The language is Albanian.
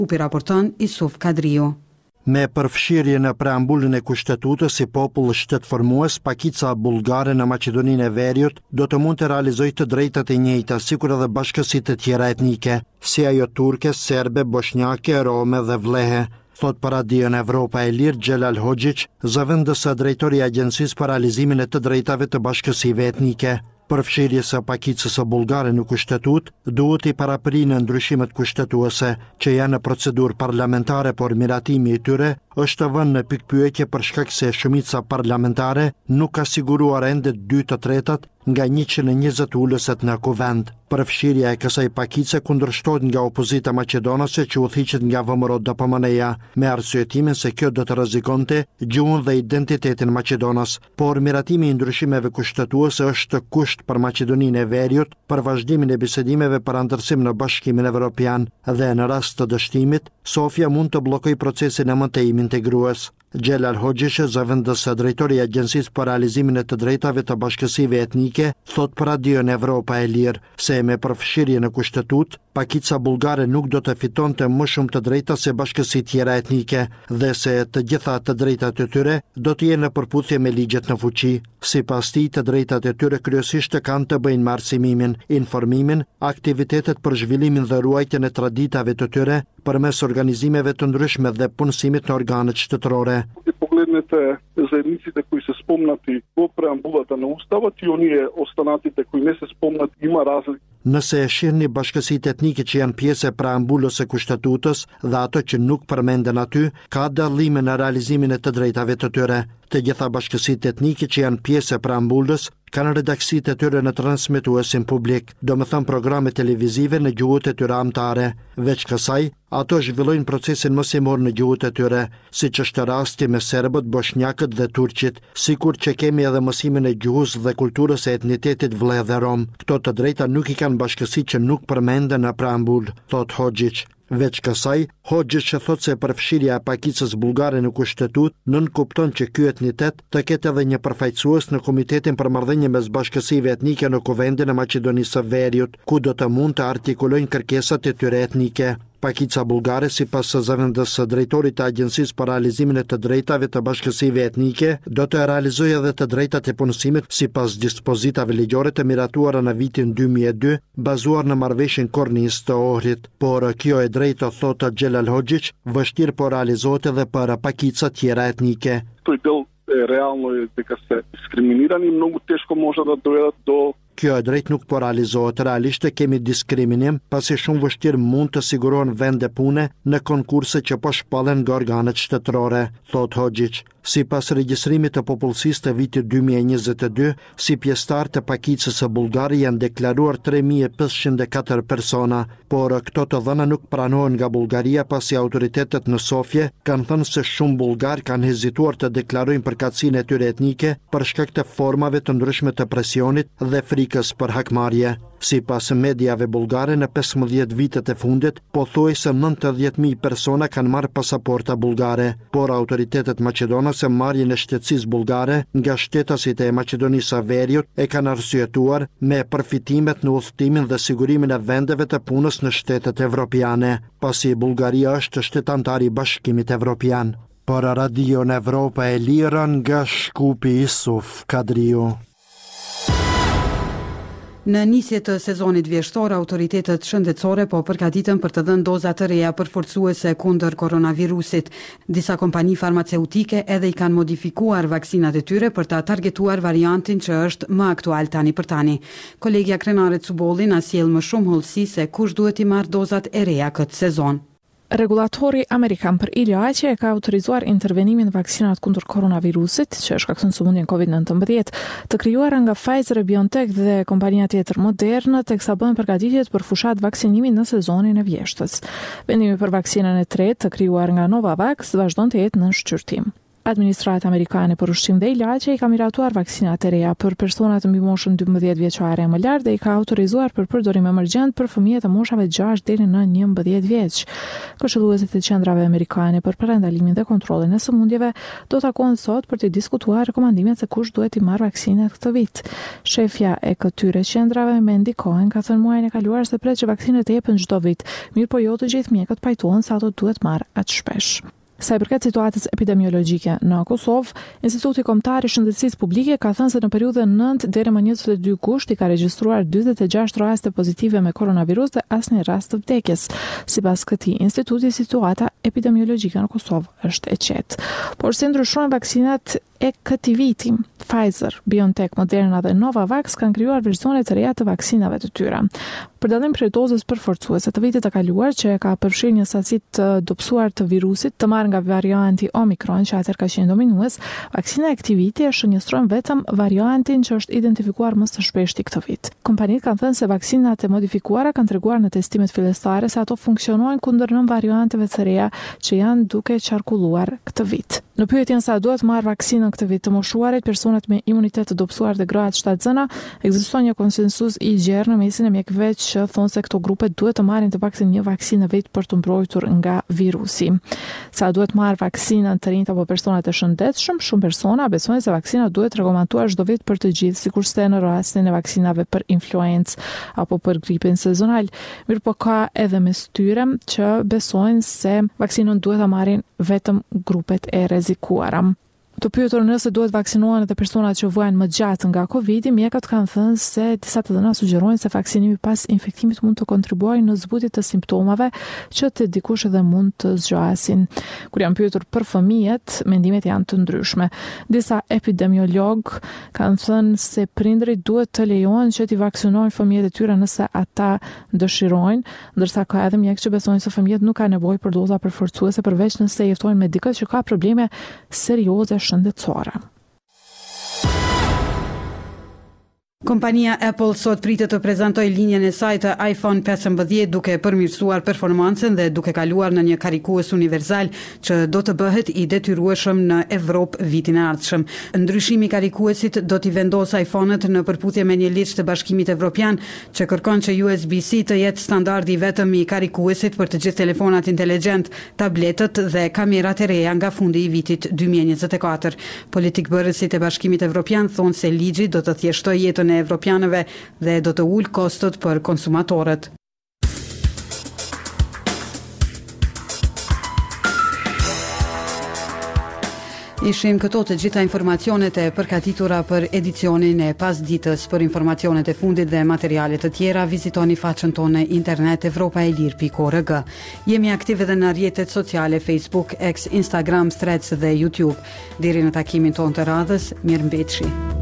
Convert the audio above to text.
UPI raporton Isuf Kadriu. Me përfshirje në preambullin e kushtetutës si popull shtetëformues, pakica bullgare në Maqedoninë e Veriut do të mund të realizojë të drejtat e njëjta, sikur edhe bashkësitë të tjera etnike, si ajo turke, serbe, bosnjake, rome dhe vlehe. Thot për Radion Evropa e Lirë Xhelal Hoxhić, zëvendës drejtori i Agjencisë për realizimin e të drejtave të bashkësive etnike. Përfshirjes së pakicës së bullgare në kushtetut duhet i paraprinë ndryshimet kushtetuese që janë në procedurë parlamentare, por miratimi i tyre është vënë në pikpyetje për shkak se shumica parlamentare nuk ka siguruar ende 2/3 nga 120 ulëset në kuvend. Përfshirja e kësaj pakice kundërshtohet nga opozita maqedonase që udhëhiqet nga VMRO DPMN-ja me arsyetimin se kjo do të rrezikonte gjuhën dhe identitetin maqedonas, por miratimi i ndryshimeve kushtetuese është kusht për Maqedoninë e Veriut për vazhdimin e bisedimeve për anëtarësim në Bashkimin Evropian dhe në rast të dështimit, Sofia mund të bllokojë procesin e mëtejimit integrues. Xhelal Hoxhić, zëvendës drejtori i Agjencisë për realizimin e të drejtave të bashkësive etnike, thot për Radion Evropa e Lirë se me përfshirje në kushtetut, pakica bullgare nuk do të fitonte më shumë të drejta se bashkësitë tjera etnike dhe se të gjitha të drejtat e tyre do të jenë në përputhje me ligjet në fuqi. Sipas tij, të drejtat e tyre kryesisht kanë të bëjnë me arsimimin, informimin, aktivitetet për zhvillimin dhe ruajtjen e traditave të tyre përmes organizimeve të ndryshme dhe punësimit në organet shtetërore. Погледнете заедниците кои се спомнати во преамбулата на Уставот и оние останатите кои не се спомнат, има разлика. Nëse e shihni bashkësitë etnike që janë pjesë e preambullës së kushtetutës dhe ato që nuk përmenden aty, ka dallime në realizimin e të drejtave të tyre. Të gjitha bashkësitë etnike që janë pjesë e preambullës kanë redaksitë e tyre në transmetuesin publik, domethënë programe televizive në gjuhët e tyre amtare. Veç kësaj, ato zhvillojnë procesin mësimor në gjuhët e tyre, siç është rasti me serbët, bosnjakët dhe turqit, sikur që kemi edhe mësimin e gjuhës dhe kulturës e etnitetit vleh dhe rom. Këto të drejta nuk i kanë bashkësitë që nuk përmenden në preambull, thot Hoxhić. Veç kësaj, Hoxhić thot se përfshirja e pakicës bullgare në kushtetut nënkupton që ky etnitet të ketë edhe një përfaqësues në Komitetin për marrëdhënie mes bashkësive etnike në Kuvendin e Maqedonisë së Veriut, ku do të mund të artikulojnë kërkesat e tyre etnike. Pakica bullgare, sipas zëvendës së drejtorit të Agjencisë për realizimin e të drejtave të bashkësive etnike, do të realizojë edhe të drejtat e punësimit sipas dispozitave ligjore të miratuara në vitin 2002, bazuar në marrëveshjen Kornis të Ohrit. Por kjo e drejtë, thotë Xhelal Hoxhić, vështirë po realizohet edhe për pakica tjera etnike. Реално е дека се дискриминирани, многу тешко може да дојдат до. Kjo e drejt nuk po realizohet. Realisht kemi diskriminim, pasi shumë vështirë mund të sigurohen vende pune në konkurse që po shpallen nga organet shtetërore, thot Hoxhić. Sipas regjistrimit të popullsisë të vitit 2022, si pjesëtar të pakicës së Bullgarisë janë deklaruar 3504 persona, por këto të dhëna nuk pranohen nga Bullgaria pasi autoritetet në Sofje kanë thënë se shumë bullgar kanë hezituar të deklarojnë përkatësinë e tyre etnike për shkak të formave të ndryshme të presionit dhe frikës për hakmarrje. Sipas mediave bullgare, në 15 vitet e fundit, pothuajse 90.000 persona kanë marrë pasaporta bullgare, por autoritetet maqedonase marrjen e shtetësisë bullgare nga shtetasit e Maqedonisë së Veriut e kanë arsyetuar me përfitimet në udhëtimin dhe sigurimin e vendeve të punës në shtetet evropiane, pasi Bullgaria është shtetantar i Bashkimit Evropian. Për Radion Evropa e Lirë nga Shkupi, Isuf Kadriu. Në nisje të sezonit vjeshtor, autoritetet shëndetësore po përgatiten për të dhënë doza të reja përforcuese kundër koronavirusit. Disa kompani farmaceutike edhe i kanë modifikuar vaksinat e tyre për ta targetuar variantin që është më aktual tani për tani. Kolegja krenare Cubolli na sjell më shumë hollësi se kush duhet i marrë dozat e reja këtë sezon. Regulatori Amerikan për ilaçe e ka autorizuar intervenimin vaksinat kundër koronavirusit, që shkakton sëmundjen COVID-19, të krijuara nga Pfizer-BioNTech dhe kompania tjetër Moderna, teksa bëhen përgatitjet për fushat vaksinimi në sezonin e vjeshtës. Vendimi për vaksinën e tretë të krijuar nga Novavax vazhdon të jetë në shqyrtim. Administrata amerikane për ushqim dhe ilaqe i ka miratuar vaksinat e reja për personat mbi moshën 12 vjeçare e më lart dhe i ka autorizuar për përdorim emergjent për fëmijët e moshave 6 deri në 11 vjeç. Këshilluesit e qendrave amerikane për parandalimin dhe kontrollin e sëmundjeve do takohen sot për të diskutuar rekomandimet se kush duhet i marrë vaksinat këtë vit. Shefja e këtyre qendrave Mandy Cohen ka thënë muajin e kaluar se pret që vaksinat të jepen çdo vit, mirë po jo të gjithë mjekët pajtohen se ato duhet marrë aq shpesh. Sa i përket situatës epidemiologjike në Kosovë, Instituti Kombëtar i Shëndetësisë Publike ka thënë se në periudhën 9 deri më 22 gusht i ka regjistruar 46 raste pozitive me koronavirus dhe asnjë rast të vdekjes. Sipas këtij instituti, situata epidemiologjike në Kosovë është e qetë. Por si ndryshojnë vaksinat e këtij viti, Pfizer, BioNTech, Moderna dhe Novavax kanë krijuar versione të reja të vaksinave të tyre. Për dallim prej dozës përforcuese të vitit të kaluar që ka përfshirë një sasi të dobësuar të virusit të marrë nga varianti Omicron që atëherë ka qenë dominues, vaksina e këtij viti e shënjestrojnë vetëm variantin që është identifikuar më së shpeshti këtë vit. Kompanitë kanë thënë se vaksinat e modifikuara kanë treguar në testimet fillestare se ato funksionojnë kundër 9 varianteve të reja që janë duke qarkulluar këtë vit. Në pyetjen sa duhet marrë vaksinën këtë vit të moshuarit, personat me imunitet të dobësuar dhe grahat shtatzëna, ekziston një konsensus i gjerë në mesin e mjekëve që thonë se këto grupe duhet të marrin të paktën një vaksinë vit për të mbrojtur nga virusi. Sa duhet marrë vaksinën të rinjt apo personat e shëndetshëm, shumë persona besojnë se vaksina duhet rekomanduar çdo vit për të gjithë, sikurse në rastin e vaksinave për influencë apo për gripin sezonal. Mirë po ka edhe mes tyre që besojnë se vaksinën duhet ta marrin vetëm grupet e rrezikuara. Të pyetur nëse duhet vaksinohen edhe personat që vojnë më gjatë nga Covid-i, mjekët kanë thënë se disa të dhëna sugjerojnë se vaksinimi pas infektimit mund të kontribuojë në zbutjen të simptomave që të dikush edhe mund të zgjasin. Kur janë pyetur për fëmijët, mendimet janë të ndryshme. Disa epidemiolog kanë thënë se prindërit duhet të lejohen që t'i vaksinojnë fëmijët e tyre nëse ata dëshirojnë, ndërsa ka edhe mjekë që besojnë se fëmijët nuk kanë nevojë për doza përforcuese përveç nëse jeftojnë me dikë që ka probleme serioze shëndetësore. Kompania Apple sot pritet të prezantojë linjën e saj të iPhone 15 duke përmirësuar performancën dhe duke kaluar në një karikues universal që do të bëhet i detyrueshëm në Evropë vitin e ardhshëm. Ndryshimi i karikuesit do t'i vendosë iPhone-et në përputhje me një ligj të Bashkimit Evropian që kërkon që USB-C të jetë standardi vetëm i karikuesit për të gjithë telefonat inteligjent, tabletët dhe kamerat e reja nga fundi i vitit 2024. Politikbërësit e Bashkimit Evropian thonë se ligji do të thjeshtojë jetën e evropianëve dhe do të ulë kostot për konsumatorët. Ishim këto të gjitha informacionet e përgatitura për edicionin e pasditës. Për informacionet e fundit dhe materialet të tjera, vizitoni faqen tonë në internet evropaelir.org. Jemi aktive edhe në rrjetet sociale Facebook, X, Instagram, Threads dhe YouTube. Deri në takimin tonë të radhës, mirëmbëjtje.